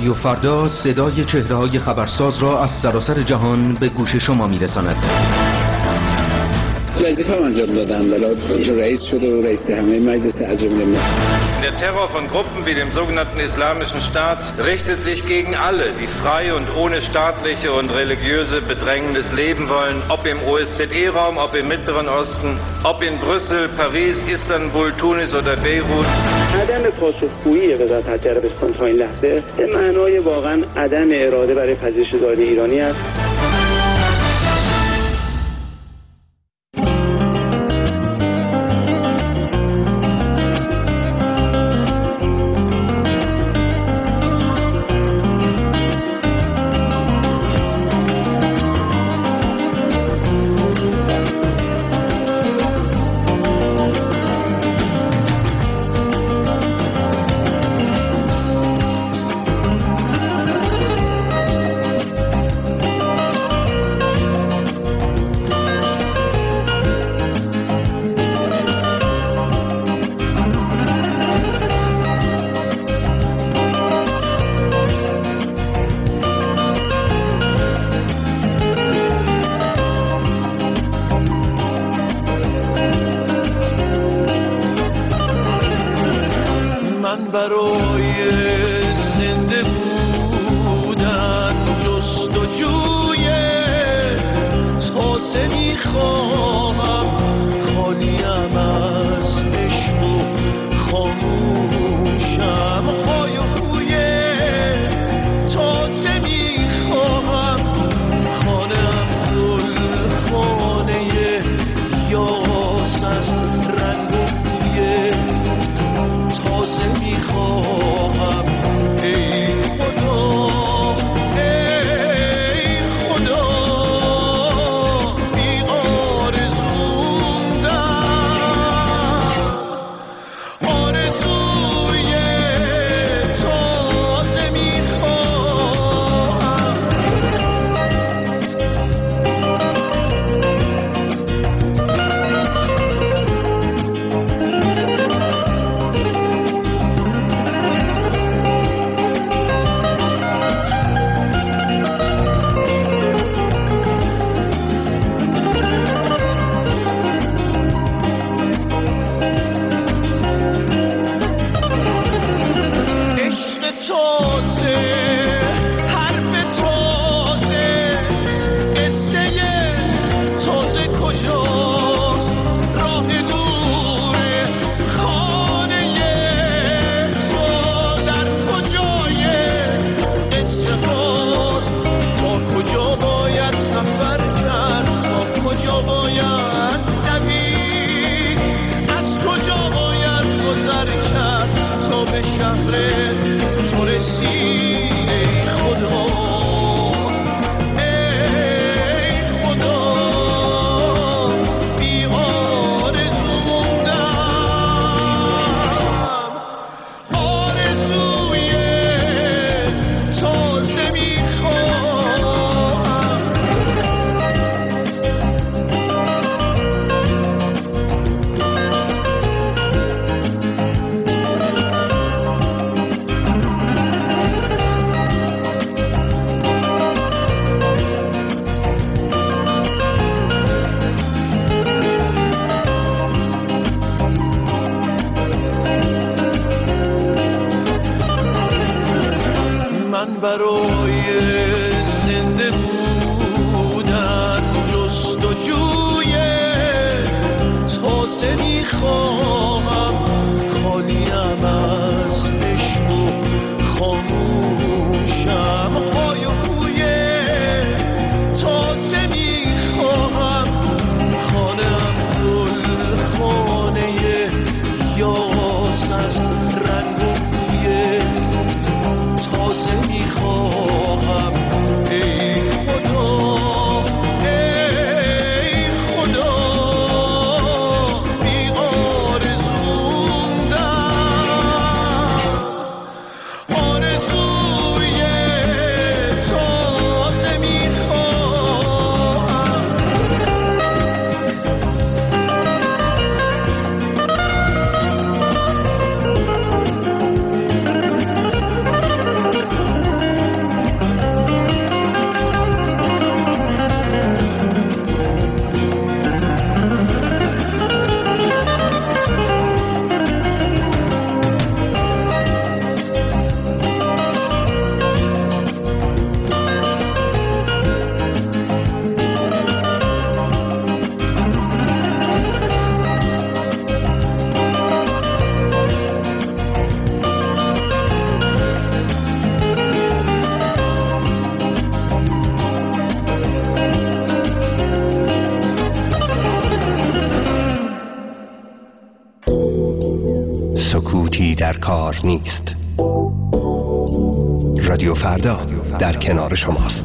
رادیو فردا صدای چهره‌های خبرساز را از سراسر جهان به گوش شما می‌رساند. وظیفه‌ام انجام دادم، ولی رئیس شده و رئیس همه مجلس عجم نمی‌کنه. Der Terror von Gruppen wie dem sogenannten Islamischen Staat richtet sich gegen alle, die frei und ohne staatliche und religiöse Bedrängnis leben wollen, ob im OSZE-Raum, ob im Mittleren Osten, ob in Brüssel, Paris, Istanbul, Tunis oder Beirut. عدم پاسخگویی وزارت خارجه عربستان تا این لحظه به معنای واقعا عدم اراده برای پذیرش دادگاه ایرانی است. آرزو در کار نیست. رادیو فردا در کنار شماست.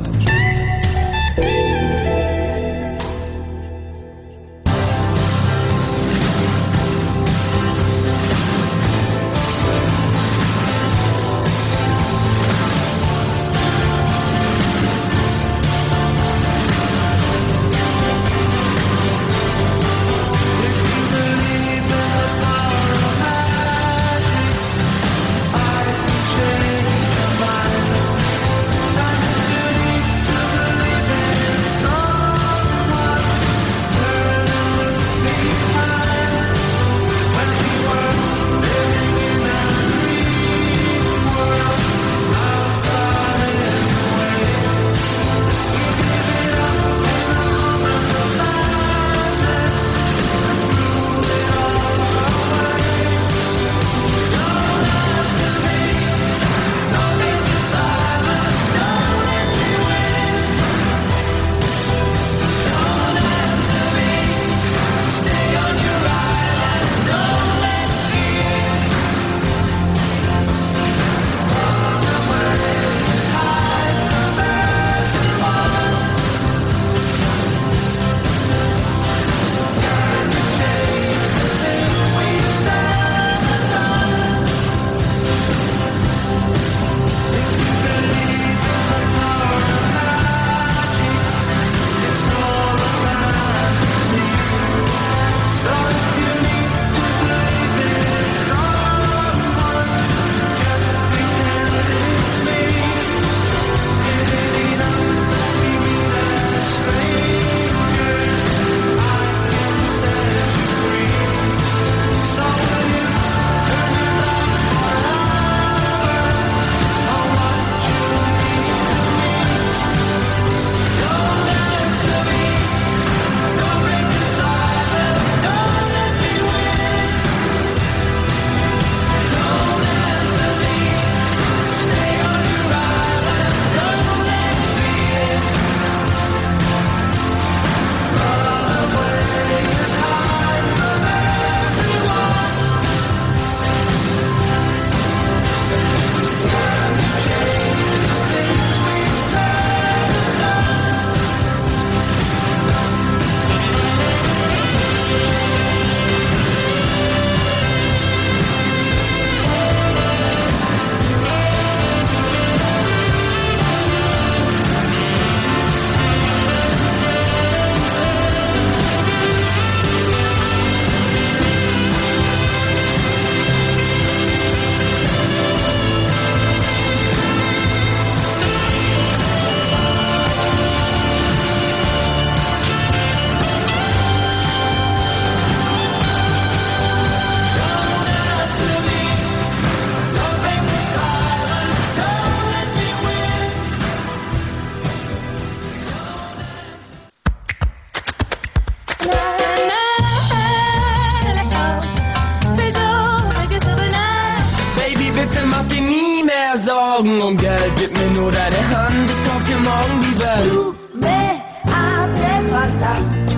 Und Geld, gib mir nur deine Hand, ich kauf dir morgen die Welt. Tu me hace falta,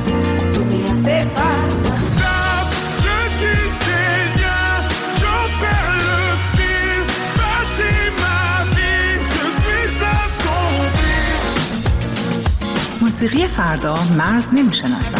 tu me hace falta. Stop, je dis rien, j'en perds le fil. Bâtis ma vie, je suis assombri. موسیقی فردا مرز نمیشناسد.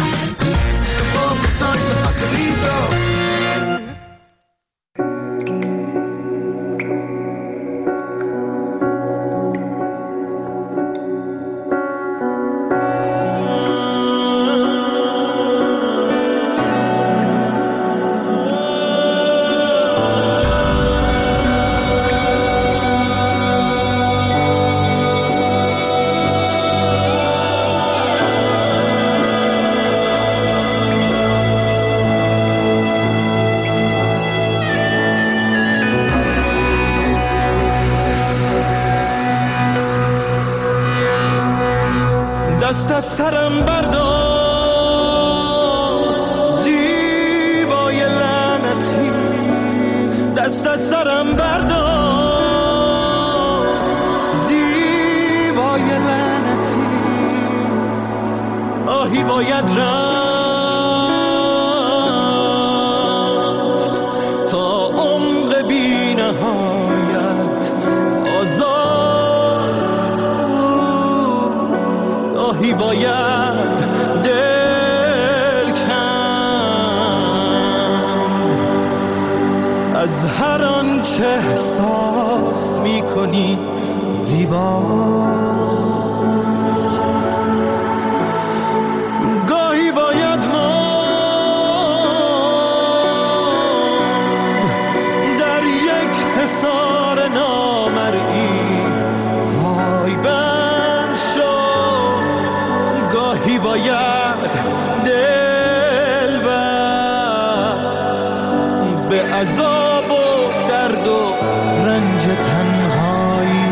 دست از سرم بردار زیبای لعنتی، دست از سرم بردار زیبای لعنتی. آهی باید رفت تا عمق بی باید دل کند از هر آنچه احساس می‌کنی زیباست. گاهی باید ماند در یک حصار نامرئی پایبند شد. گاهی باید دل بست به عذاب و درد و رنج تنهایی.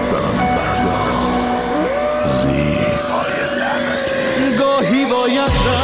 گاهی باید